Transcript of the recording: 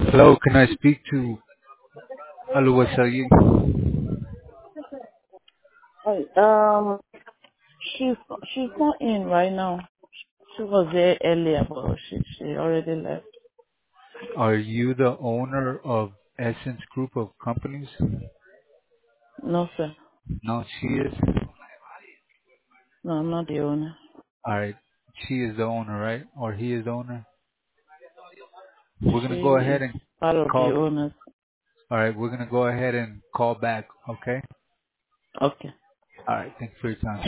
Hello, can I speak to Alua Sayed? Hi. She's she's not in right now. She was there earlier, but she already left. Are you the owner of Essence Group of Companies? No, sir. No, she is. No, I'm not the owner. All right, she is the owner, right? Or he is the owner? We're She gonna go ahead is and part of the call. owners. All right, we're gonna go ahead and call back. Okay. Okay. All right. Thanks for your time.